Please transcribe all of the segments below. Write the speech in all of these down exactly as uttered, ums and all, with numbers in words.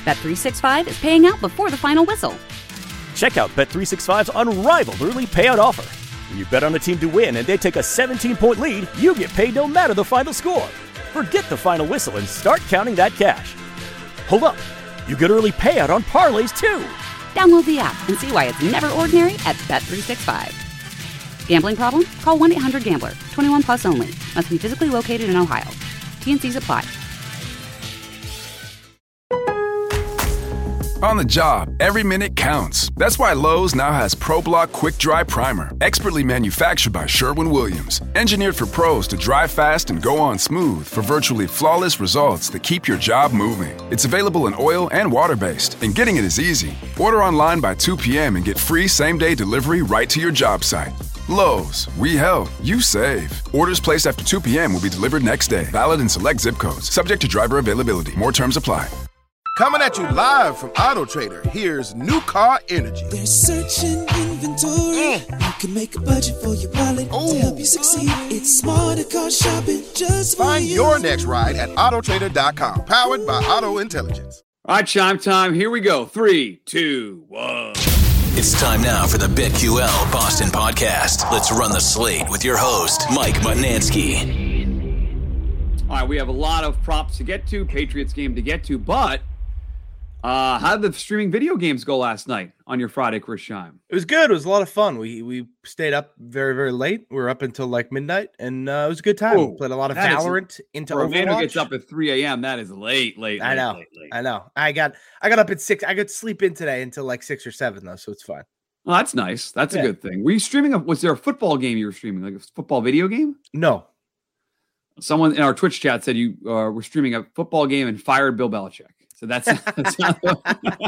Bet three sixty-five is paying out before the final whistle. Check out Bet three sixty-five's unrivaled early payout offer. When you bet on a team to win and they take a seventeen-point lead, you get paid no matter the final score. Forget the final whistle and start counting that cash. Hold up. You get early payout on parlays, too. Download the app and see why it's never ordinary at Bet three sixty-five. Gambling problem? Call one eight hundred gambler. twenty-one plus only. Must be physically located in Ohio. T N Cs apply. On the job, every minute counts. That's why Lowe's now has ProBlock Quick Dry Primer, expertly manufactured by Sherwin-Williams. Engineered for pros to dry fast and go on smooth for virtually flawless results that keep your job moving. It's available in oil and water-based, and getting it is easy. Order online by two p.m. and get free same-day delivery right to your job site. Lowe's, we help, you save. Orders placed after two p.m. will be delivered next day. Valid in select zip codes. Subject to driver availability. More terms apply. Coming at you live from Auto Trader, here's New Car Energy. They're searching inventory. Mm. You can make a budget for your wallet Ooh. To help you succeed. It's smarter car shopping just for Find you. your next ride at auto trader dot com. Powered by Auto Intelligence. All right, chime time. Here we go. Three, two, one. It's time now for the BetQL Boston Podcast. Let's run the slate with your host, Mike Mutnansky. All right, we have a lot of props to get to, Patriots game to get to, but uh, how did the streaming video games go last night on your Friday, Chris Scheim? It was good. It was a lot of fun. We we stayed up very, very late. We were up until like midnight, and uh, it was a good time. Ooh, we played a lot of that Valorant is, into for Overwatch. a man who gets up at three a.m., that is late, late, I late, know. late, late. I know. I got I got up at six. I could sleep in today until like six or seven, though, so it's fine. Well, that's nice. That's Yeah. a good thing. Were you streaming? A, was there a football game you were streaming, like a football video game? No. Someone in our Twitch chat said you uh, were streaming a football game and fired Bill Belichick. So that's, that's not uh,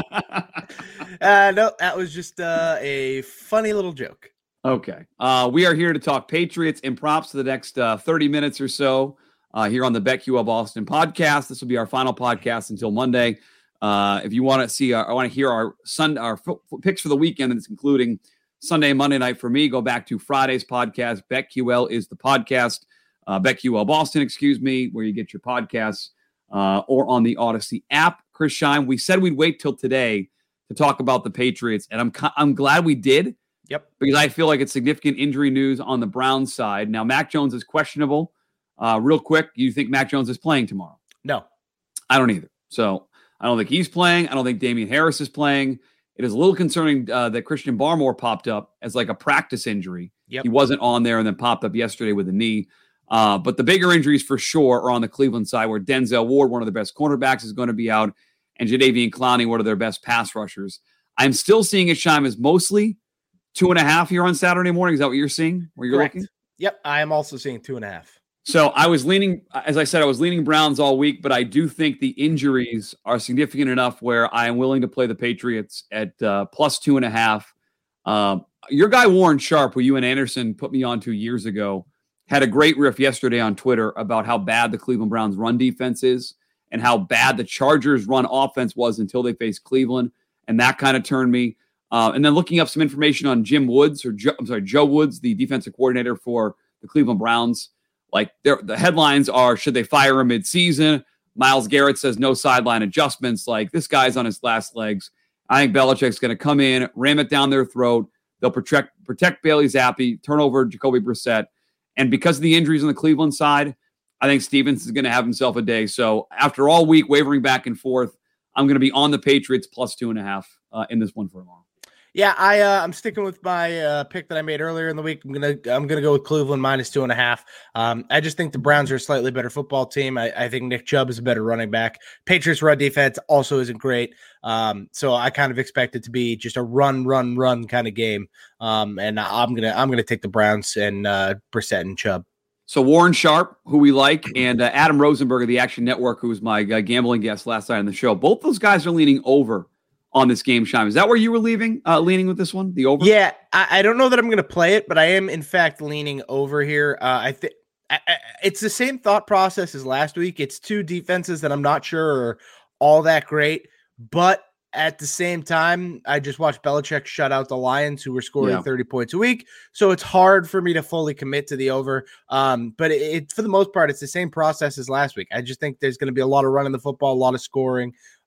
no, that was just uh, a funny little joke. Okay. Uh, we are here to talk Patriots and props for the next uh, thirty minutes or so uh, here on the BetQL Boston podcast. This will be our final podcast until Monday. Uh, if you want to see, our, I want to hear our Sun, our f- f- picks for the weekend, and it's including Sunday and Monday night for me. Go back to Friday's podcast. BetQL is the podcast. Uh, BetQL Boston, excuse me, where you get your podcasts, uh, or on the Odyssey app. Chris Scheim, we said we'd wait till today to talk about the Patriots, and I'm I'm glad we did. Yep. Because I feel like it's significant injury news on the Browns side. Now, Mac Jones is questionable. Uh, real quick, you think Mac Jones is playing tomorrow? No. I don't either. So I don't think he's playing. I don't think Damian Harris is playing. It is a little concerning uh, that Christian Barmore popped up as like a practice injury. Yep. He wasn't on there and then popped up yesterday with a knee. Uh, but the bigger injuries for sure are on the Cleveland side, where Denzel Ward, one of the best cornerbacks, is going to be out, and Jadeveon Clowney, one of their best pass rushers. I'm still seeing it, Scheim, as mostly two and a half here on Saturday morning. Is that what you're seeing? Where you're Correct. looking? Yep, I am also seeing two and a half. So I was leaning, as I said, I was leaning Browns all week, but I do think the injuries are significant enough where I am willing to play the Patriots at uh, plus two and a half. Um, your guy Warren Sharp, who you and Anderson put me on two years ago, had a great riff yesterday on Twitter about how bad the Cleveland Browns run defense is and how bad the Chargers run offense was until they faced Cleveland. And that kind of turned me. Uh, and then looking up some information on Jim Woods, or Joe, I'm sorry, Joe Woods, the defensive coordinator for the Cleveland Browns. Like the headlines are, should they fire him mid-season? Myles Garrett says no sideline adjustments. Like, this guy's on his last legs. I think Belichick's going to come in, ram it down their throat. They'll protect protect Bailey Zappi, turn over Jacoby Brissett. And because of the injuries on the Cleveland side, I think Stevens is going to have himself a day. So after all week wavering back and forth, I'm going to be on the Patriots plus two and a half uh, in this one for long. Yeah, I uh, I'm sticking with my uh, pick that I made earlier in the week. I'm gonna I'm gonna go with Cleveland minus two and a half. Um, I just think the Browns are a slightly better football team. I, I think Nick Chubb is a better running back. Patriots run defense also isn't great. Um, so I kind of expect it to be just a run, run, run kind of game. Um, and I'm gonna I'm gonna take the Browns and uh, Brissett and Chubb. So Warren Sharp, who we like, and uh, Adam Rosenberg of the Action Network, who was my uh, gambling guest last night on the show. Both those guys are leaning over on this game, Scheim. Is that where you were leaving, uh, leaning with this one, the over? Yeah, I, I don't know that I'm going to play it, but I am, in fact, leaning over here. Uh, I think it's the same thought process as last week. It's two defenses that I'm not sure are all that great, but at the same time, I just watched Belichick shut out the Lions, who were scoring Yeah. thirty points a week. So it's hard for me to fully commit to the over. Um, but it, it, for the most part, it's the same process as last week. I just think there's going to be a lot of running the football, a lot of scoring.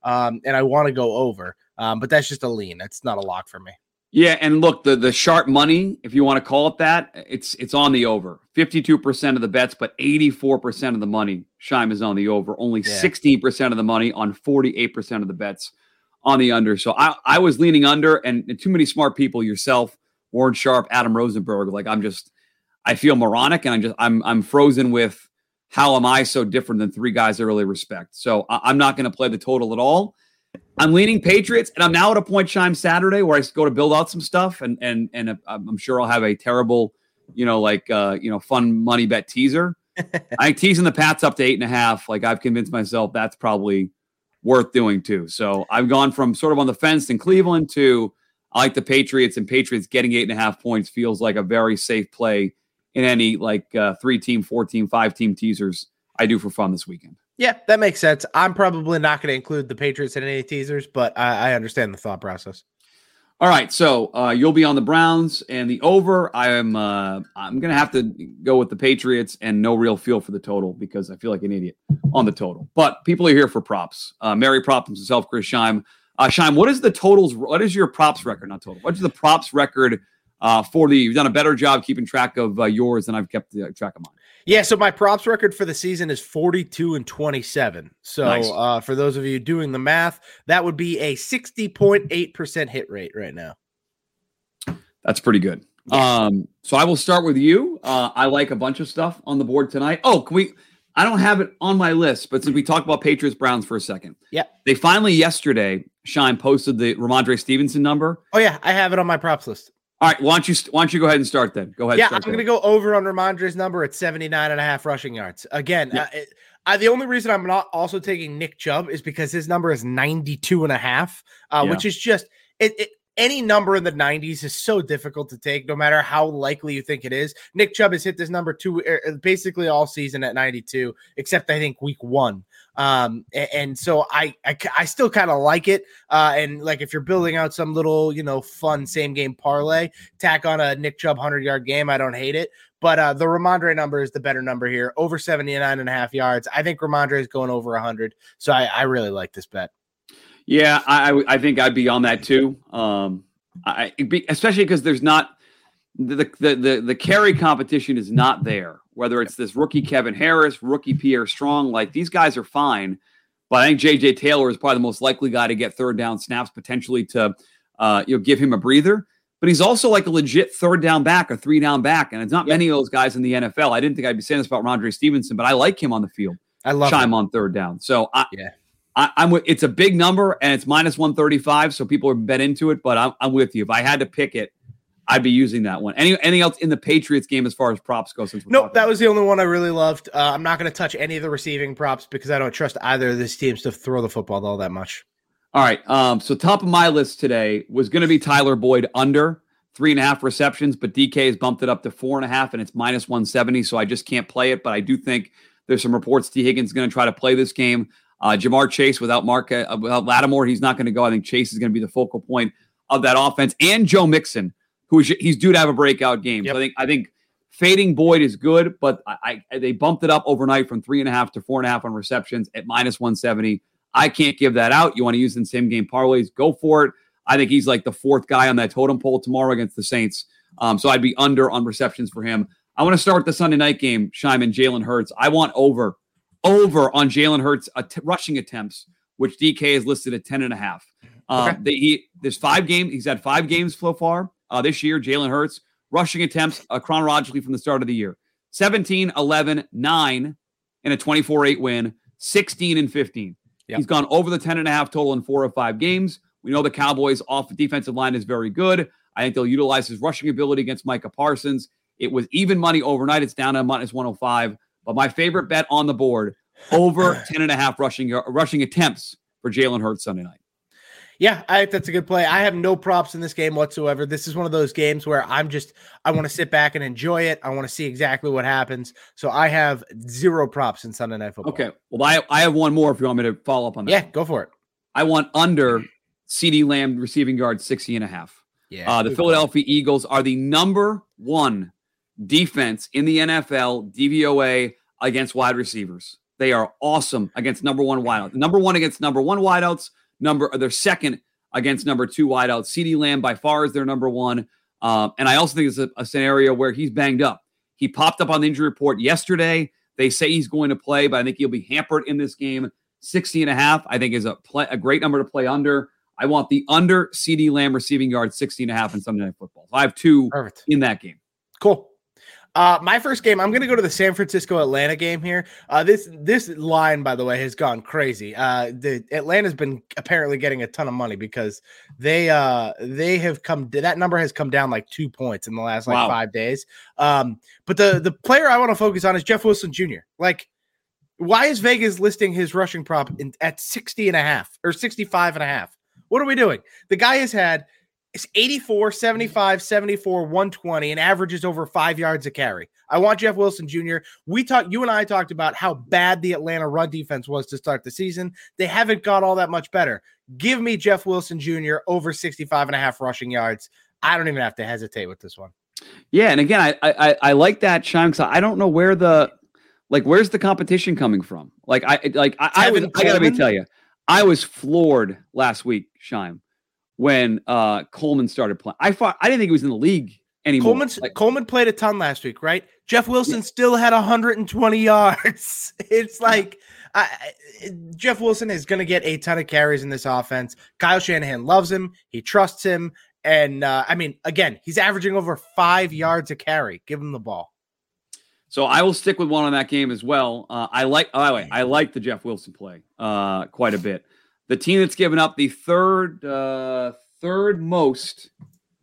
um, and I want to go over. Um, but that's just a lean. That's not a lock for me. Yeah, and look, the the sharp money, if you want to call it that, it's it's on the over. fifty-two percent of the bets, but eighty-four percent of the money, Shime, is on the over. Only yeah. sixteen percent of the money on forty-eight percent of the bets on the under. So I, I was leaning under, and, and too many smart people, yourself, Warren Sharp, Adam Rosenberg, like I'm just, I feel moronic, and I'm just, I'm I'm frozen with how am I so different than three guys I really respect. So I, I'm not going to play the total at all. I'm leaning Patriots, and I'm now at a point, Shime, Saturday where I go to build out some stuff, and and and I'm sure I'll have a terrible, you know, like uh, you know, fun money bet teaser. I teasing the Pats up to eight and a half. Like I've convinced myself that's probably worth doing too. So I've gone from sort of on the fence in Cleveland to I like the Patriots, and Patriots getting eight and a half points feels like a very safe play in any like uh, three team, four team, five team teasers I do for fun this weekend. Yeah, that makes sense. I'm probably not going to include the Patriots in any teasers, but I, I understand the thought process. All right, so uh, you'll be on the Browns and the over. I am. Uh, I'm going to have to go with the Patriots and no real feel for the total because I feel like an idiot on the total. But people are here for props. Uh, Mary Props himself, Chris Shime. Uh, Shime, what is the totals? What is your props record? Not total. What is the props record uh, for the? You've done a better job keeping track of uh, yours than I've kept uh, track of mine. Yeah, so my props record for the season is forty-two and twenty-seven. So nice. uh, for those of you doing the math, that would be a sixty point eight percent hit rate right now. That's pretty good. Yeah. Um, so I will start with you. Uh, I like a bunch of stuff on the board tonight. Oh, can we? I don't have it on my list, but since we talked about Patriots Browns for a second, yeah, they finally yesterday, Shime posted the Ramondre Stevenson number. Oh yeah, I have it on my props list. All right, why don't you why don't you go ahead and start then? Go ahead. Yeah, I'm going to go over on Ramondre's number at seventy-nine and a half rushing yards. Again, yeah. uh, it, I, the only reason I'm not also taking Nick Chubb is because his number is ninety-two and a half, uh, yeah. which is just it, it. Any number in the nineties is so difficult to take, no matter how likely you think it is. Nick Chubb has hit this number two basically all season at ninety-two, except I think week one. Um, and, and so I, I, I still kind of like it. Uh, and like if you're building out some little, you know, fun same game parlay, tack on a Nick Chubb hundred yard game, I don't hate it. But uh, the Ramondre number is the better number here, over seventy-nine and a half yards. I think Ramondre is going over one hundred, so I, I really like this bet. Yeah, I I think I'd be on that too. Um, I especially because there's not the, the the the carry competition is not there. Whether it's this rookie Kevin Harris, rookie Pierre Strong, like these guys are fine, but I think J J Taylor is probably the most likely guy to get third down snaps, potentially to uh, you know give him a breather. But he's also like a legit third down back, a three down back, and it's not yep. many of those guys in the N F L. I didn't think I'd be saying this about Ramondre Stevenson, but I like him on the field. I love Chime him on third down. So I, yeah. I, I'm with, it's a big number and it's minus one thirty-five, so people are bet into it. But I'm, I'm with you. If I had to pick it, I'd be using that one. Any anything else in the Patriots game as far as props go? Since nope, that was the only one I really loved. Uh, I'm not going to touch any of the receiving props because I don't trust either of these teams to throw the football all that much. All right. Um. So top of my list today was going to be Tyler Boyd under three and a half receptions, but D K has bumped it up to four and a half, and it's minus one seventy. So I just can't play it. But I do think there's some reports T Higgins is going to try to play this game. Uh, Jamar Chase without Mark, uh, without Lattimore, he's not going to go. I think Chase is going to be the focal point of that offense, and Joe Mixon, who is he's due to have a breakout game. Yep. So I think I think fading Boyd is good, but I, I they bumped it up overnight from three and a half to four and a half on receptions at minus one seventy. I can't give that out. You want to use in same game parlays? Go for it. I think he's like the fourth guy on that totem pole tomorrow against the Saints. Um, so I'd be under on receptions for him. I want to start the Sunday night game, Shime, and Jalen Hurts. I want over. Over on Jalen Hurts' att- rushing attempts, which D K is listed at ten and a half. Um, okay. they, he, there's five games. He's had five games so far uh, this year. Jalen Hurts rushing attempts uh, chronologically from the start of the year: seventeen, eleven, nine in a twenty-four eight win, sixteen and fifteen. Yep. He's gone over the ten and a half total in four of five games. We know the Cowboys' off defensive line is very good. I think they'll utilize his rushing ability against Micah Parsons. It was even money overnight. It's down to minus one oh five. But my favorite bet on the board, over ten and a half rushing rushing attempts for Jalen Hurts Sunday night. Yeah, I think that's a good play. I have no props in this game whatsoever. This is one of those games where I'm just, I want to sit back and enjoy it. I want to see exactly what happens. So I have zero props in Sunday Night Football. Okay. Well, I, I have one more if you want me to follow up on that. Yeah, go for it. I want under CeeDee Lamb receiving yards sixty and a half. Yeah. Uh, the Philadelphia play. Eagles are the number one defense in the N F L, D V O A, against wide receivers. They are awesome against number one wideouts. Number one against number one wideouts. Number they're second against number two wideouts. CeeDee Lamb by far is their number one. Um, and I also think it's a, a scenario where he's banged up. He popped up on the injury report yesterday. They say he's going to play, but I think he'll be hampered in this game. sixty and a half, I think, is a play, a great number to play under. I want the under CeeDee Lamb receiving yards, sixty and a half in Sunday Night Football. So I have two Perfect. in that game. Cool. Uh, my first game, I'm going to go to the San Francisco-Atlanta game here. Uh, this this line, by the way, has gone crazy. Uh, the Atlanta's been apparently getting a ton of money because they uh, they have come. That number has come down like two points in the last like wow. five days. Um, but the the player I want to focus on is Jeff Wilson Junior Like, why is Vegas listing his rushing prop in, at sixty and a half or sixty-five and a half? What are we doing? The guy has had it's eighty-four, seventy-five, seventy-four, one twenty, and averages over five yards a carry. I want Jeff Wilson Junior We talked, you and I talked about how bad the Atlanta run defense was to start the season. They haven't got all that much better. Give me Jeff Wilson Junior over sixty-five and a half rushing yards. I don't even have to hesitate with this one. Yeah, and again, I I, I like that, Sean, because I don't know where the like where's the competition coming from. Like I like I, I was I gotta be tell you, I was floored last week, Shime, when uh, Coleman started playing. I thought I didn't think he was in the league anymore. Coleman's, like, Coleman played a ton last week, right? Jeff Wilson yeah. still had one hundred twenty yards. It's like I, Jeff Wilson is going to get a ton of carries in this offense. Kyle Shanahan loves him. He trusts him. And, uh, I mean, again, he's averaging over five yards a carry. Give him the ball. So I will stick with one on that game as well. Uh, I like, by the way, I like the Jeff Wilson play uh, quite a bit. The team that's given up the third, uh, third most,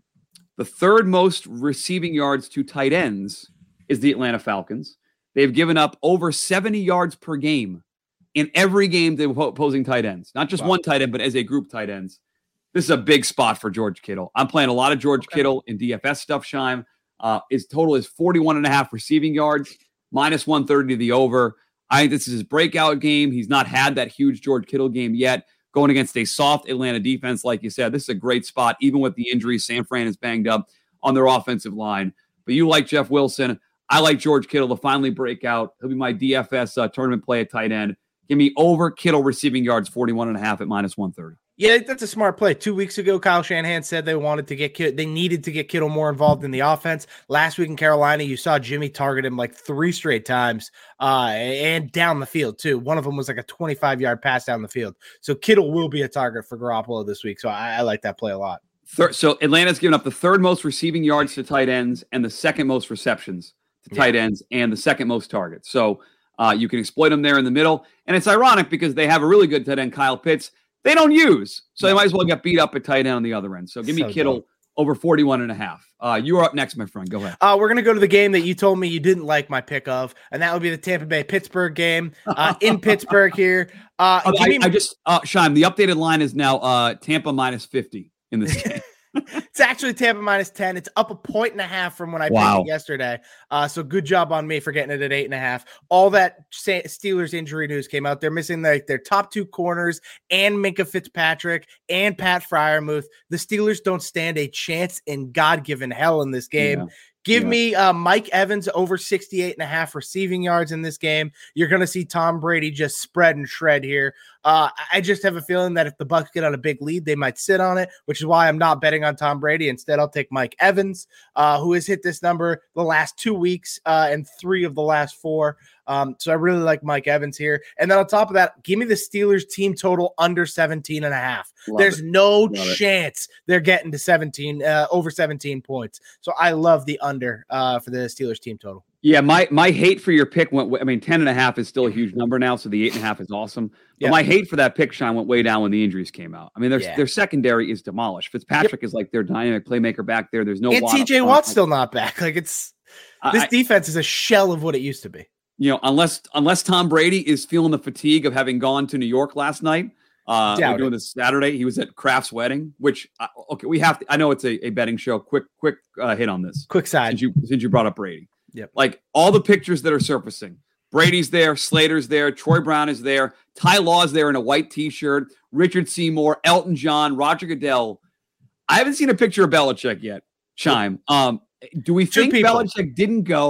the third most receiving yards to tight ends is the Atlanta Falcons. They've given up over seventy yards per game in every game they're opposing tight ends. Not just wow. one tight end, but as a group tight ends. This is a big spot for George Kittle. I'm playing a lot of George okay. Kittle in D F S stuff, Shime. Uh, his total is forty-one and a half receiving yards, minus one thirty to the over. I think this is his breakout game. He's not had that huge George Kittle game yet. Going against a soft Atlanta defense, like you said, this is a great spot. Even with the injuries, San Fran is banged up on their offensive line. But you like Jeff Wilson. I like George Kittle to finally break out. He'll be my D F S uh, tournament play at tight end. Give me over Kittle receiving yards, forty-one and a half at minus one thirty. Yeah, that's a smart play. Two weeks ago, Kyle Shanahan said they wanted to get Kittle, they needed to get Kittle more involved in the offense. Last week in Carolina, you saw Jimmy target him like three straight times uh, and down the field too. One of them was like a twenty-five-yard pass down the field. So Kittle will be a target for Garoppolo this week. So I, I like that play a lot. Third, so Atlanta's given up the third most receiving yards to tight ends and the second most receptions to tight yeah. ends and the second most targets. So uh, you can exploit them there in the middle. And it's ironic because they have a really good tight end, Kyle Pitts. They don't use, so they might as well get beat up at tight end on the other end. So give me so Kittle dumb. over forty-one and a half. Uh, you are up next, my friend. Go ahead. Uh, we're going to go to the game that you told me you didn't like my pick of, and that would be the Tampa Bay-Pittsburgh game uh, in Pittsburgh here. Uh, oh, I, me- I just, uh, Shime, the updated line is now uh, Tampa minus fifty in this game. It's actually Tampa minus ten. It's up a point and a half from when I wow. picked it yesterday. Uh, so good job on me for getting it at eight and a half. All that Steelers injury news came out. They're missing their, their top two corners and Minkah Fitzpatrick and Pat Freiermuth. The Steelers don't stand a chance in God-given hell in this game. Yeah. Give yeah. me uh, Mike Evans over sixty-eight and a half receiving yards in this game. You're going to see Tom Brady just spread and shred here. Uh, I just have a feeling that if the Bucs get on a big lead, they might sit on it, which is why I'm not betting on Tom Brady. Instead, I'll take Mike Evans, uh, who has hit this number the last two weeks uh, and three of the last four. Um, so I really like Mike Evans here. And then on top of that, give me the Steelers team total under seventeen and a half. Love There's it. no love chance it. they're getting to seventeen, uh, over seventeen points. So I love the under uh, for the Steelers team total. Yeah, my my hate for your pick went, I mean, ten and a half is still a huge number now, so the eight and a half is awesome. But yep. my hate for that pick, Sean, went way down when the injuries came out. I mean, their, yeah. their secondary is demolished. Fitzpatrick yep. is like their dynamic playmaker back there. There's no And T J Watt's still not back. Like it's this I, defense is a shell of what it used to be. You know, unless unless Tom Brady is feeling the fatigue of having gone to New York last night. Uh, we're doing this Saturday. He was at Kraft's wedding, which uh, okay, we have to. I know it's a, a betting show. Quick, quick uh, hit on this. Quick side. Since you since you brought up Brady. Yep. Like all the pictures that are surfacing. Brady's there, Slater's there, Troy Brown is there, Ty Law's there in a white T-shirt, Richard Seymour, Elton John, Roger Goodell. I haven't seen a picture of Belichick yet, Chime. Um, do we Two think people. Belichick didn't go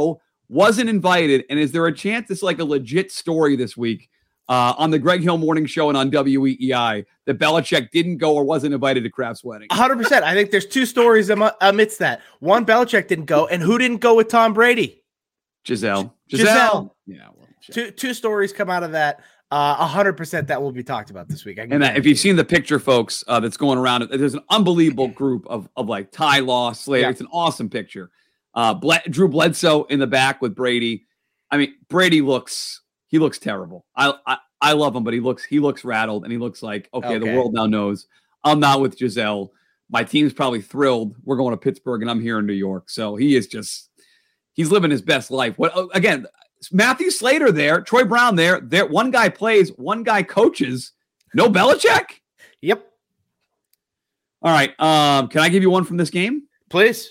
wasn't invited. And is there a chance it's like a legit story this week uh, on the Greg Hill Morning Show and on W E E I that Belichick didn't go or wasn't invited to Kraft's wedding? one hundred percent. I think there's two stories am- amidst that. One, Belichick didn't go, and who didn't go with Tom Brady? Giselle. Giselle. Giselle. Yeah. Well, two two stories come out of that. Uh, one hundred percent that will be talked about this week. I and that, if you've seen the picture, folks, uh, that's going around, there's an unbelievable group of, of like Ty Law, Slater. Yeah. It's an awesome picture. Uh, Ble- Drew Bledsoe in the back with Brady. I mean, Brady looks, he looks terrible. I, I, I love him, but he looks, he looks rattled and he looks like, okay, okay, the world now knows I'm not with Giselle. My team's probably thrilled. We're going to Pittsburgh and I'm here in New York. So he is just, he's living his best life. What, again, Matthew Slater there, Troy Brown there. There, one guy plays, one guy coaches. No Belichick? Yep. All right. Um, can I give you one from this game? Please.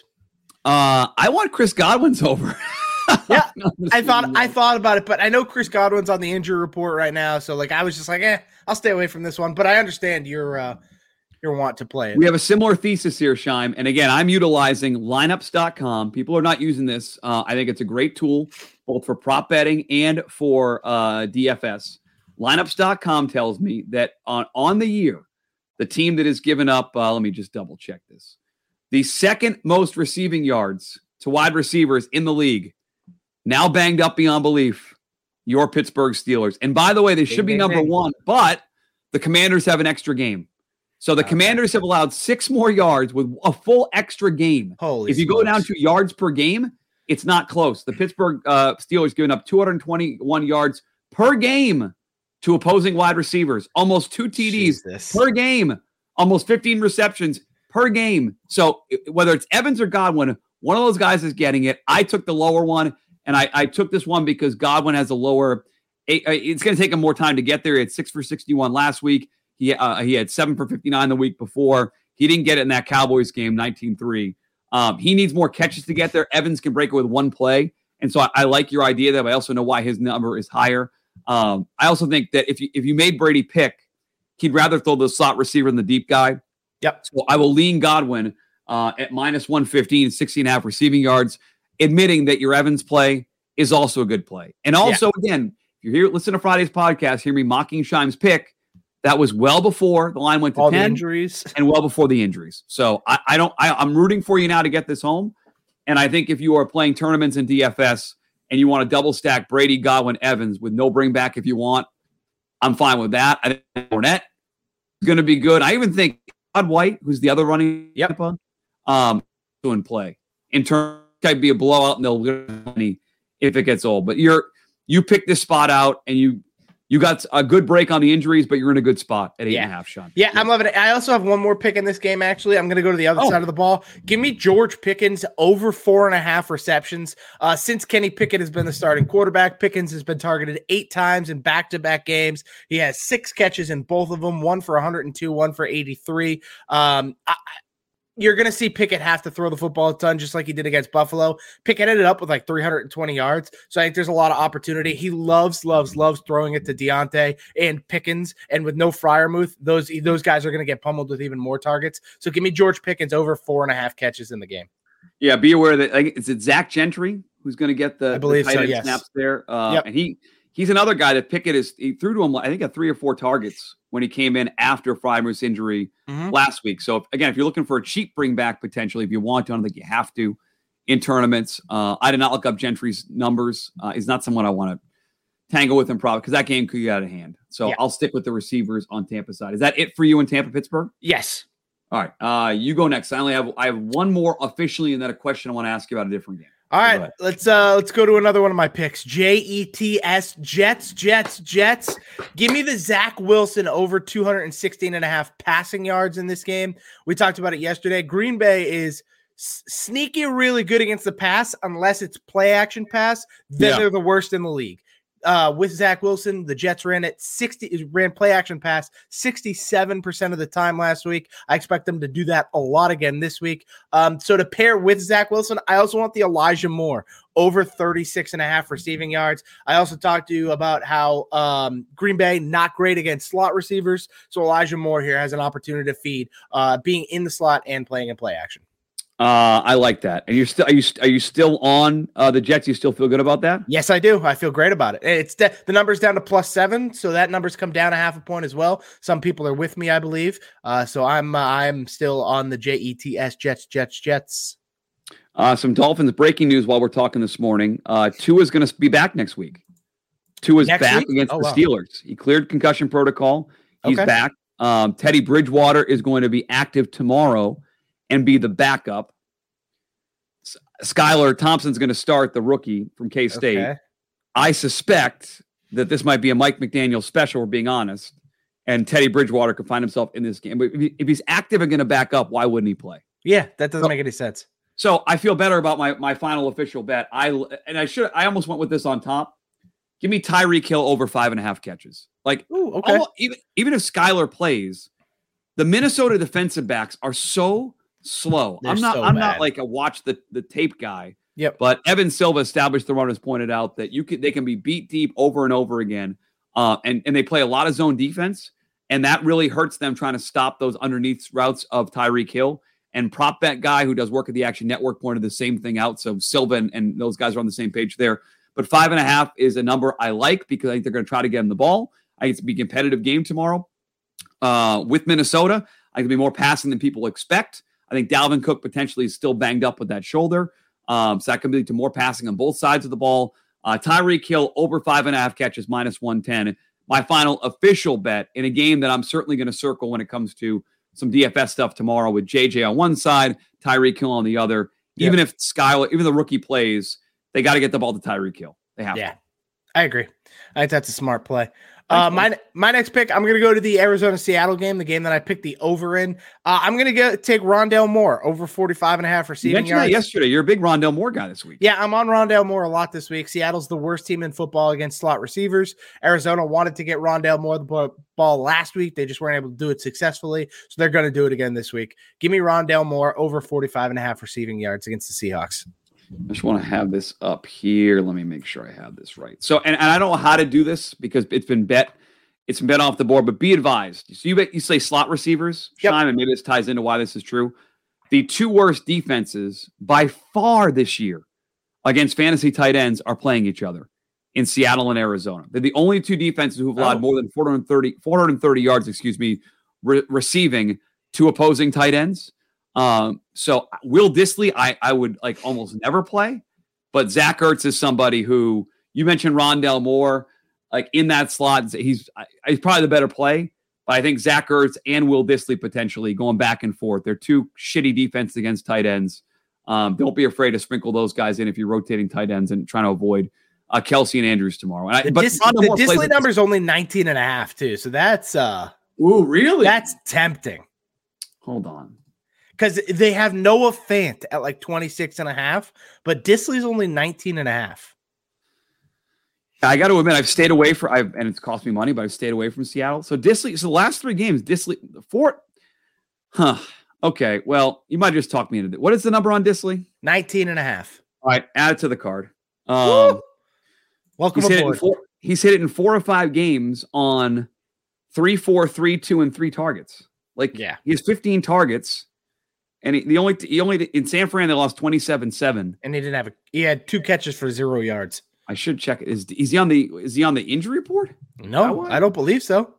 Uh, I want Chris Godwin's over. Yeah, I thought I thought about it, but I know Chris Godwin's on the injury report right now, so like I was just like, eh, I'll stay away from this one. But I understand your uh, your want to play it. We have a similar thesis here, Shime, and again, I'm utilizing lineups dot com. People are not using this. Uh, I think it's a great tool both for prop betting and for uh, D F S. lineups dot com tells me that on on the year, the team that has given up. Uh, let me just double check this. The second most receiving yards to wide receivers in the league. Now banged up beyond belief, your Pittsburgh Steelers. And by the way, they should be number one, but the Commanders have an extra game. So the okay. Commanders have allowed six more yards with a full extra game. Holy if you smokes. go down to yards per game, it's not close. The Pittsburgh uh, Steelers giving up two hundred twenty-one yards per game to opposing wide receivers. Almost two T Ds Jesus. per game. Almost fifteen receptions per game. So whether it's Evans or Godwin, one of those guys is getting it. I took the lower one. And I, I took this one because Godwin has a lower, it's going to take him more time to get there. He had six for sixty-one last week. He uh, he had seven for fifty-nine the week before. He didn't get it in that Cowboys game, nineteen three. Um, he needs more catches to get there. Evans can break it with one play. And so I, I like your idea there, but I also know why his number is higher. Um, I also think that if you, if you made Brady pick, he'd rather throw the slot receiver than the deep guy. Yep. So I will lean Godwin uh, at minus one fifteen, sixty and a half receiving yards, admitting that your Evans play is also a good play. And also, yeah. again, if you're here, listen to Friday's podcast, hear me mocking Shime's pick. That was well before the line went to all ten the injuries and well before the injuries. So I, I don't, I, I'm rooting for you now to get this home. And I think if you are playing tournaments in D F S and you want to double stack Brady, Godwin, Evans with no bring back if you want, I'm fine with that. I think Fournette is going to be good. I even think Todd White, who's the other running, yep, um, in play in terms. Could be a blowout and they'll get money if it gets old. But you're you picked this spot out and you you got a good break on the injuries, but you're in a good spot at eight yeah. and a half, Sean. Yeah, yeah, I'm loving it. I also have one more pick in this game. Actually, I'm going to go to the other oh. side of the ball. Give me George Pickens over four and a half receptions. Uh, since Kenny Pickett has been the starting quarterback, Pickens has been targeted eight times in back-to-back games. He has six catches in both of them, one for one hundred two, one for eighty-three. Um, I, You're going to see Pickett have to throw the football a ton, just like he did against Buffalo. Pickett ended up with like three hundred twenty yards. So I think there's a lot of opportunity. He loves, loves, loves throwing it to Deontay and Pickens. And with no Freiermuth, those, those guys are going to get pummeled with even more targets. So give me George Pickens over four and a half catches in the game. Yeah, be aware that like, is it Zach Gentry who's going to get the, I believe the tight so, end yes. snaps there? Uh, yep. And he he's another guy that Pickett is, he threw to him, I think, a three or four targets when he came in after Freiermuth's injury mm-hmm. last week. So, if, again, if you're looking for a cheap bring back potentially, if you want to, I don't think you have to in tournaments. Uh, I did not look up Gentry's numbers. Uh, he's not someone I want to tangle with him probably because that game could get out of hand. So, yeah. I'll stick with the receivers on Tampa side. Is that it for you in Tampa, Pittsburgh? Yes. All right. Uh, you go next. I only have I have one more officially and then a question I want to ask you about a different game. All right, let's uh let's go to another one of my picks. J E T S, Jets, Jets, Jets. Give me the Zach Wilson over two hundred sixteen and a half passing yards in this game. We talked about it yesterday. Green Bay is s- sneaky really good against the pass unless it's play action pass. Then yeah. they're the worst in the league. Uh, with Zach Wilson, the Jets ran at sixty, ran play action pass sixty-seven percent of the time last week. I expect them to do that a lot again this week. Um, so to pair with Zach Wilson, I also want the Elijah Moore over thirty-six and a half receiving yards. I also talked to you about how um, Green Bay not great against slot receivers. So Elijah Moore here has an opportunity to feed uh, being in the slot and playing in play action. Uh, I like that. And you're still are you are you still on uh, the Jets? You still feel good about that? Yes, I do. I feel great about it. It's de- the number's down to plus seven, so that number's come down a half a point as well. Some people are with me, I believe. Uh, so I'm uh, I'm still on the J E T S Jets Jets Jets. Uh, some Dolphins breaking news while we're talking this morning. Uh, Tua is going to be back next week. Tua is Next back week? against Oh, the wow. Steelers. He cleared concussion protocol. He's Okay. back. Um, Teddy Bridgewater is going to be active tomorrow and be the backup. S- Skylar Thompson's going to start, the rookie from K-State. Okay. I suspect that this might be a Mike McDaniel special, we're being honest, and Teddy Bridgewater could find himself in this game. But if, he, if he's active and going to back up, why wouldn't he play? Yeah, that doesn't So- make any sense. So I feel better about my my final official bet. I and I should I almost went with this on top. Give me Tyreek Hill over five and a half catches. Like Ooh, okay. almost- even even if Skylar plays, the Minnesota defensive backs are so slow. They're I'm not so I'm bad. not like a watch the the tape guy. Yep. But Evan Silva, established the runners, pointed out that you could they can be beat deep over and over again, uh, and and they play a lot of zone defense, and that really hurts them trying to stop those underneath routes of Tyreek Hill. And prop bet guy who does work at the Action Network pointed the same thing out. So Silva and, and those guys are on the same page there. But five and a half is a number I like because I think they're going to try to get him the ball. I think it's going to be a competitive game tomorrow uh, with Minnesota. I think it'll be more passing than people expect. I think Dalvin Cook potentially is still banged up with that shoulder. Um, so that can lead to more passing on both sides of the ball. Uh, Tyreek Hill over five and a half catches, minus one ten. My final official bet in a game that I'm certainly going to circle when it comes to some D F S stuff tomorrow with J J on one side, Tyreek Hill on the other. Yep. Even if Skylar, even the rookie plays, they got to get the ball to Tyreek Hill. They have Yeah, to. I agree. I think that's a smart play. Uh, my my next pick, I'm going to go to the Arizona-Seattle game, the game that I picked the over in. Uh, I'm going to go take Rondale Moore over forty-five and a half You receiving mentioned yards. that yesterday. You're a big Rondale Moore guy this week. Yeah, I'm on Rondale Moore a lot this week. Seattle's the worst team in football against slot receivers. Arizona wanted to get Rondale Moore the b- ball last week. They just weren't able to do it successfully, so they're going to do it again this week. Give me Rondale Moore over forty-five and a half receiving yards against the Seahawks. I just want to have this up here. Let me make sure I have this right. So, and, and I don't know how to do this because it's been bet. It's been bet off the board, but be advised. So you bet you say slot receivers, Yep. Shime, and maybe this ties into why this is true. The two worst defenses by far this year against fantasy tight ends are playing each other in Seattle and Arizona. They're the only two defenses who've allowed Oh. more than four hundred thirty, four hundred thirty yards, excuse me, re- receiving to opposing tight ends. Um, so Will Dissly, I, I would like almost never play, but Zach Ertz is somebody who you mentioned Rondale Moore, like in that slot. He's, he's probably the better play, but I think Zach Ertz and Will Dissly potentially going back and forth. They're two shitty defenses against tight ends. Um, don't be afraid to sprinkle those guys in if you're rotating tight ends and trying to avoid uh, Kelsey and Andrews tomorrow. And I, The, but Dis- Rondale the Moore plays Disley with- number is only nineteen and a half too. So that's uh Ooh, really? that's tempting Hold on. because they have Noah Fant at like twenty-six and a half, but Disley's only nineteen and a half. I got to admit, I've stayed away from, I've, and it's cost me money, but I've stayed away from Seattle. So Disley, so the last three games, Disley, four, huh? Okay, well, you might just talk me into it. What is the number on Disley? nineteen and a half. All right, add it to the card. Woo! Um, Welcome he's, hit it in aboard. four, he's hit it in four or five games on three, four, three, two, and three targets. Like, Yeah. he has fifteen targets, and he, the only he only in San Fran they lost twenty-seven seven. And he didn't have a he had two catches for zero yards. I should check. Is is he on the is he on the injury report? No, I don't believe so.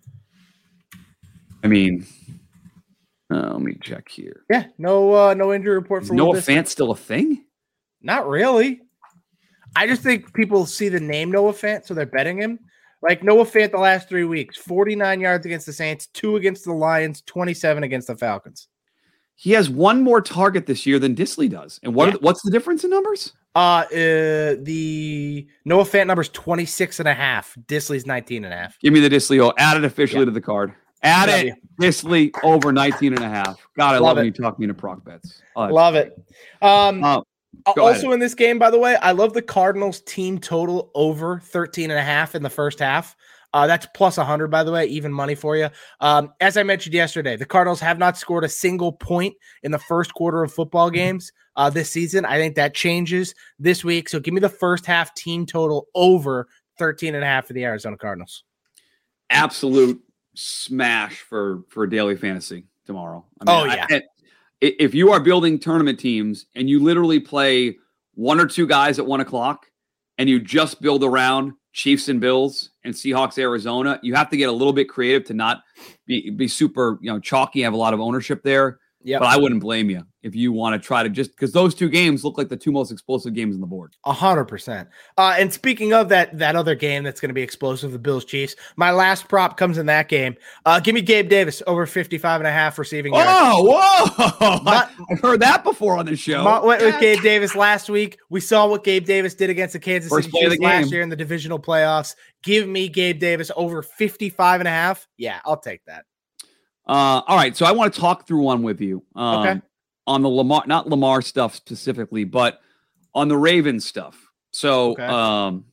I mean, uh, let me check here. Yeah, no uh no injury report Is for Noah Will Disley. Fant still a thing? Not really. I just think people see the name Noah Fant, so they're betting him. Like Noah Fant the last three weeks, forty-nine yards against the Saints, two against the Lions, twenty-seven against the Falcons. He has one more target this year than Disley does. And what Yeah. are the- what's the difference in numbers? Uh, uh the Noah Fant number's twenty-six and a half. Disley's nineteen and a half. Give me the Disley. Oh, add it officially Yeah. to the card. Add Love it. you. Disley over nineteen and a half. God, I love, Love when it. you talk me into proc bets. Oh, that's Love it. Um, Uh, go also ahead. in this game, by the way, I love the Cardinals team total over thirteen and a half in the first half. Uh, that's plus one hundred, by the way, even money for you. Um, as I mentioned yesterday, the Cardinals have not scored a single point in the first quarter of football games uh, this season. I think that changes this week. So give me the first half team total over thirteen and a half for the Arizona Cardinals. absolute smash for for daily fantasy tomorrow. I Oh, I- yeah. and if you are building tournament teams and you literally play one or two guys at one o'clock and you just build around Chiefs and Bills and Seahawks, Arizona, you have to get a little bit creative to not be, be super, you know, chalky, have a lot of ownership there. Yeah, but I wouldn't blame you if you want to try to just because those two games look like the two most explosive games on the board. A hundred percent. Uh, and speaking of that, that other game that's going to be explosive, the Bills Chiefs. My last prop comes in that game. Uh, give me Gabe Davis over fifty-five and a half receiving yards. Oh, whoa! My, I've heard that before on the show. My, went with Gabe Davis last week. We saw what Gabe Davis did against the Kansas City Chiefs last year in the divisional playoffs. Give me Gabe Davis over fifty-five and a half. Yeah, I'll take that. Uh, all right, so I want to talk through one with you. Um, okay. On the Lamar, not Lamar stuff specifically, but on the Ravens stuff. So, okay. um,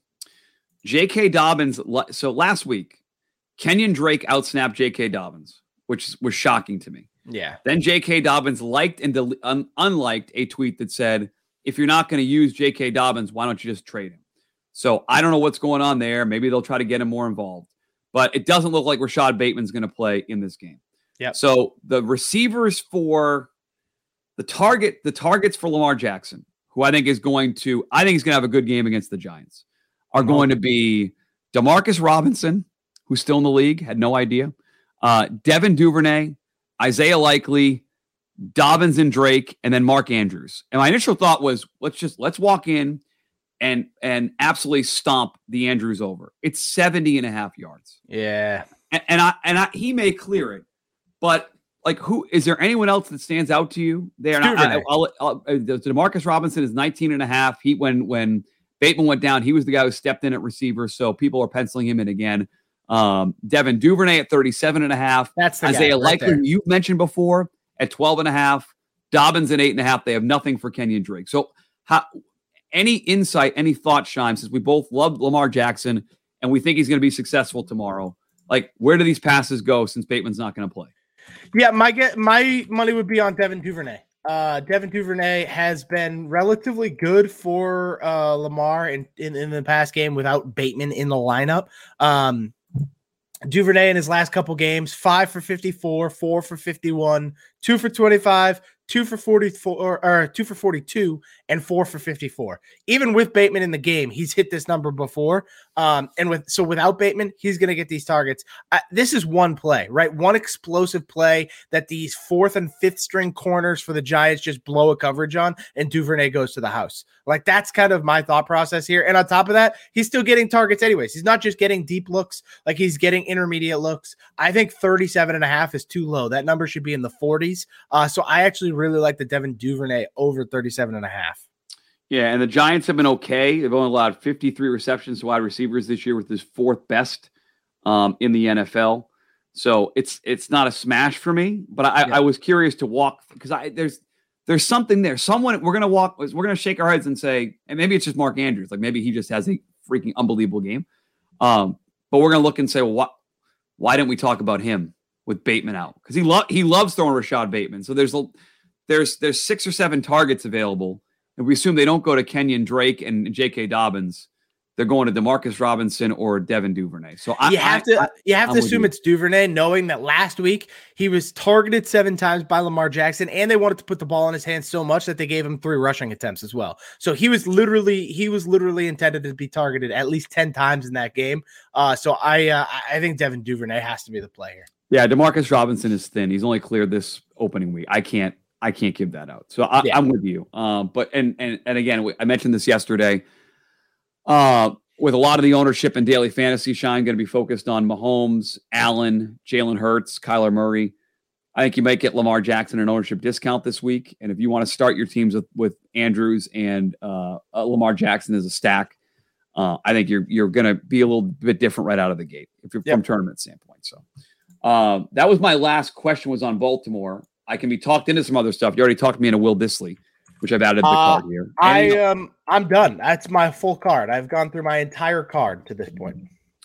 J K. Dobbins. So last week, Kenyon Drake outsnapped J K. Dobbins, which was shocking to me. Yeah. Then J K. Dobbins liked and del- un- unliked a tweet that said, "If you're not going to use J K. Dobbins, why don't you just trade him?" So I don't know what's going on there. Maybe they'll try to get him more involved, but it doesn't look like Rashad Bateman's going to play in this game. Yeah. So the receivers for the target, the targets for Lamar Jackson, who I think is going to, I think he's going to have a good game against the Giants, are mm-hmm. going to be Demarcus Robinson, who's still in the league, had no idea, uh, Devin Duvernay, Isaiah Likely, Dobbins and Drake, and then Mark Andrews. And my initial thought was, let's just let's walk in and and absolutely stomp the Andrews over. It's seventy and a half yards. Yeah, and, and I and I he may clear it. But like, who is there anyone else that stands out to you there? I, I, I'll, I'll, uh, Demarcus Robinson is nineteen and a half. He, when, when Bateman went down, he was the guy who stepped in at receiver. So people are penciling him in again. Um, Devin Duvernay at thirty-seven and a half. That's the Isaiah guy right Likely, you've mentioned before, at twelve and a half. Dobbins at eight and a half. They have nothing for Kenyon Drake. So how, any insight, any thought, Shime, since we both love Lamar Jackson and we think he's going to be successful tomorrow, like, where do these passes go since Bateman's not going to play? Yeah, my get my money would be on Devin Duvernay. Uh, Devin Duvernay has been relatively good for uh, Lamar in, in, in the past game without Bateman in the lineup. Um, Duvernay in his last couple games, five for fifty-four, four for fifty-one, two for twenty-five, two for forty-four, or, or two for forty-two, and four for fifty-four. Even with Bateman in the game, he's hit this number before. Um, and with so without Bateman, he's going to get these targets. Uh, this is one play, right? One explosive play that these fourth and fifth string corners for the Giants just blow a coverage on, and Duvernay goes to the house. Like, that's kind of my thought process here. And on top of that, he's still getting targets anyways. He's not just getting deep looks, like he's getting intermediate looks. I think thirty-seven and a half is too low. That number should be in the forties. Uh, so I actually really like the Devin Duvernay over thirty-seven and a half. Yeah, and the Giants have been okay. They've only allowed fifty-three receptions to wide receivers this year, with his fourth best um, in the N F L. So it's it's not a smash for me, but I, yeah. I was curious to walk because I there's there's something there. Someone we're gonna walk, we're gonna shake our heads and say, and maybe it's just Mark Andrews, like maybe he just has a freaking unbelievable game. Um, but we're gonna look and say, well, what? Why didn't we talk about him with Bateman out? Because he lo- he loves throwing Rashad Bateman. So there's a there's there's six or seven targets available. And we assume they don't go to Kenyon Drake and J K. Dobbins. They're going to Demarcus Robinson or Devin Duvernay. So I, you have I, to I, you have I'm to assume you. it's Duvernay, knowing that last week he was targeted seven times by Lamar Jackson, and they wanted to put the ball in his hands so much that they gave him three rushing attempts as well. So he was literally he was literally intended to be targeted at least ten times in that game. Uh, so I uh, I think Devin Duvernay has to be the play here. Yeah, Demarcus Robinson is thin. He's only cleared this opening week. I can't. I can't give that out. So I, yeah. I'm with you. Um, but, and, and, and again, I mentioned this yesterday, uh, with a lot of the ownership and daily fantasy shine going to be focused on Mahomes, Allen, Jalen Hurts, Kyler Murray. I think you might get Lamar Jackson an ownership discount this week. And if you want to start your teams with, with Andrews and uh, uh, Lamar Jackson as a stack, uh, I think you're, you're going to be a little bit different right out of the gate if you're yep. from tournament standpoint. So uh, that was my last question, was on Baltimore. I can be talked into some other stuff. You already talked me into Will Disley, which I've added the uh, card here. I um I'm done. That's my full card. I've gone through my entire card to this point.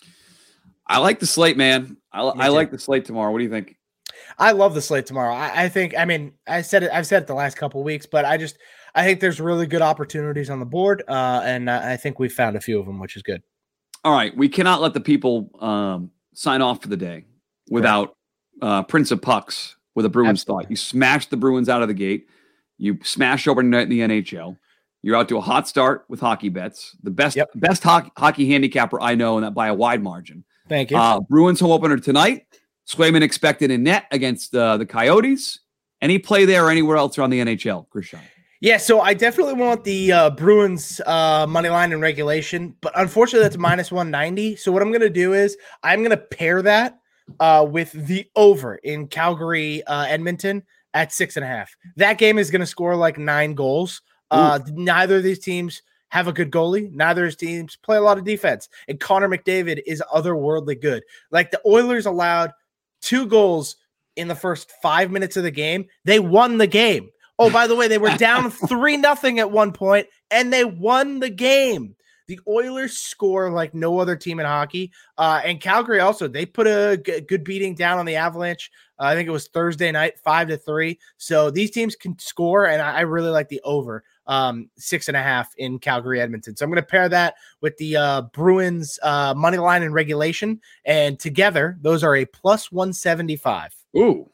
I like the slate, man. I, I like the slate tomorrow. What do you think? I love the slate tomorrow. I, I think. I mean, I said it. I've said it the last couple of weeks, but I just I think there's really good opportunities on the board, uh, and I think we found a few of them, which is good. All right, we cannot let the people um, sign off for the day without uh, Prince of Pucks with a Bruins Absolutely. thought. You smash the Bruins out of the gate. You smash over the N H L. You're out to a hot start with hockey bets. The best Yep. best hockey, hockey handicapper I know, and that by a wide margin. Thank you. Uh, Bruins home opener tonight. Swayman expected in net against uh, the Coyotes. Any play there or anywhere else around the N H L, Krishan? Yeah, so I definitely want the uh, Bruins uh, money line in regulation, but unfortunately that's minus one ninety. So what I'm going to do is I'm going to pair that uh, with the over in Calgary, uh, Edmonton at six and a half. That game is going to score like nine goals. Uh, neither of these teams have a good goalie. Neither of these teams play a lot of defense. And Connor McDavid is otherworldly good. Like the Oilers allowed two goals in the first five minutes of the game. They won the game. Oh, by the way, they were down three nothing at one point, and they won the game. The Oilers score like no other team in hockey. Uh, and Calgary also, they put a g- good beating down on the Avalanche. Uh, I think it was Thursday night, five to three. So these teams can score, and I, I really like the over um, six and a half in Calgary, Edmonton. So I'm going to pair that with the uh, Bruins uh, money line and regulation, and together those are a plus one seventy-five. Ooh.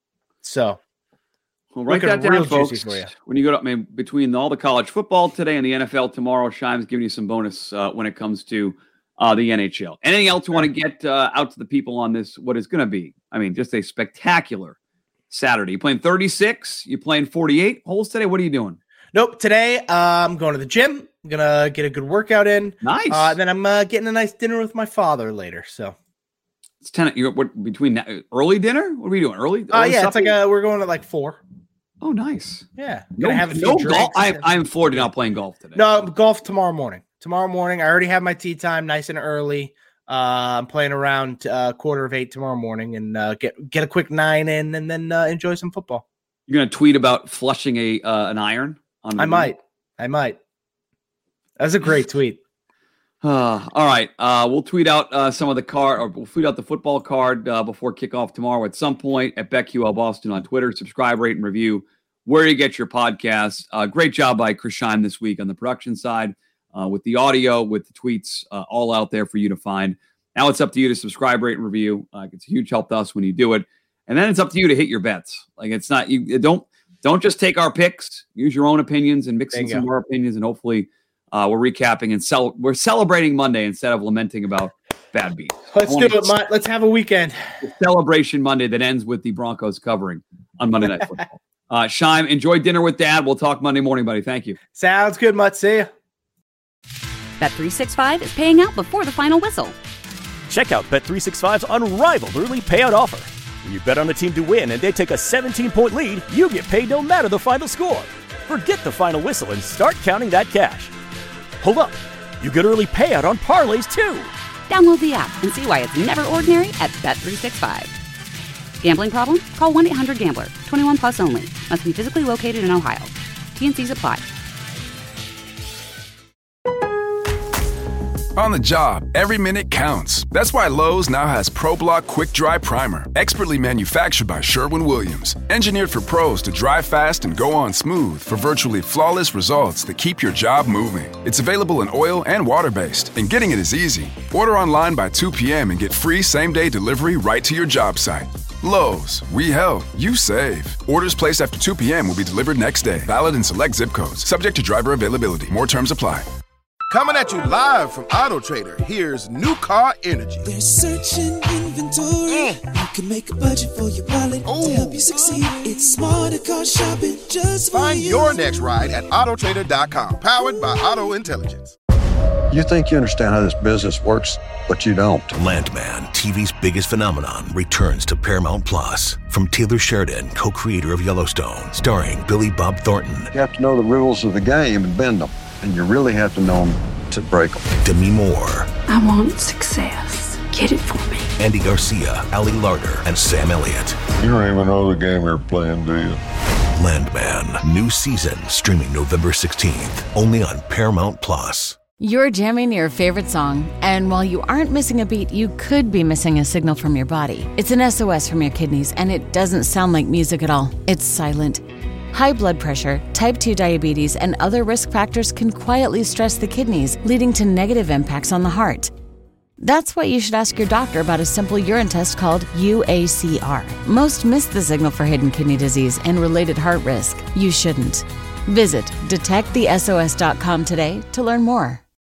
So Well, write looking that down, real folks. juicy for you. When you go to, I mean, between all the college football today and the N F L tomorrow, Shime's giving you some bonus uh, when it comes to uh, the N H L. Anything else you want to get uh, out to the people on this? What is going to be, I mean, just a spectacular Saturday. You playing thirty-six? You playing forty-eight holes today? What are you doing? Nope. Today, uh, I'm going to the gym. I'm going to get a good workout in. Nice. Uh, then I'm uh, getting a nice dinner with my father later. So, It's ten. You're what between now, early dinner? What are we doing? Early? uh, early yeah, it's supper? like a, we're going at like four. Oh, nice. Yeah. I'm No, gonna have a few no drinks. golf. I, I'm in Florida not playing golf today. No, golf tomorrow morning. Tomorrow morning. I already have my tea time nice and early. Uh, I'm playing around uh, quarter of eight tomorrow morning and uh, get get a quick nine in and then uh, enjoy some football. You're gonna tweet about flushing a uh, an iron on. I might. I might. That's a great tweet. Uh, all right. Uh, we'll tweet out uh, some of the card, or we'll tweet out the football card uh, before kickoff tomorrow at some point at BetQL Boston on Twitter. Subscribe, rate, and review where you get your podcasts. Uh, great job by Chris Scheim this week on the production side uh, with the audio, with the tweets, uh, all out there for you to find. Now it's up to you to subscribe, rate, and review. Uh, it's a huge help to us when you do it. And then it's up to you to hit your bets. Like it's not, you don't, don't just take our picks, use your own opinions and mix in Bingo. some more opinions. And hopefully uh, we're recapping and cel- we're celebrating Monday instead of lamenting about bad beats. Let's do it, Mutt. Let's have a weekend. Celebration Monday that ends with the Broncos covering on Monday Night Football. uh, Scheim, enjoy dinner with Dad. We'll talk Monday morning, buddy. Thank you. Sounds good, Mutt. See ya. Bet three sixty-five is paying out before the final whistle. Check out Bet three sixty-five's unrivaled early payout offer. When you bet on a team to win and they take a seventeen-point lead, you get paid no matter the final score. Forget the final whistle and start counting that cash. Hold up. You get early payout on parlays, too. Download the app and see why it's never ordinary at Bet three sixty-five. Gambling problem? Call one eight hundred gambler. twenty-one plus only. Must be physically located in Ohio. T N Cs apply. On the job, every minute counts. That's why Lowe's now has ProBlock Quick Dry Primer, expertly manufactured by Sherwin-Williams. Engineered for pros to dry fast and go on smooth for virtually flawless results that keep your job moving. It's available in oil and water-based, and getting it is easy. Order online by two p.m. and get free same-day delivery right to your job site. Lowe's, we help, you save. Orders placed after two p.m. will be delivered next day. Valid in select zip codes. Subject to driver availability. More terms apply. Coming at you live from Auto Trader, here's New Car Energy. They're searching inventory. You can make a budget for your wallet to help you succeed. It's smarter car shopping just for Find you. your next ride at auto trader dot com, powered by Auto Intelligence. You think you understand how this business works, but you don't. Landman, T V's biggest phenomenon, returns to Paramount Plus. From Taylor Sheridan, co-creator of Yellowstone, starring Billy Bob Thornton. You have to know the rules of the game and bend them. And you really have to know them to break them. Demi Moore. I want success. Get it for me. Andy Garcia, Ali Larder, and Sam Elliott. You don't even know the game you're playing, do you? Landman, new season, streaming November sixteenth, only on Paramount Plus. You're jamming your favorite song, and while you aren't missing a beat, you could be missing a signal from your body. It's an S O S from your kidneys, and it doesn't sound like music at all. It's silent. High blood pressure, type two diabetes, and other risk factors can quietly stress the kidneys, leading to negative impacts on the heart. That's why you should ask your doctor about a simple urine test called U A C R. Most miss the signal for hidden kidney disease and related heart risk. You shouldn't. Visit detect the S O S dot com today to learn more.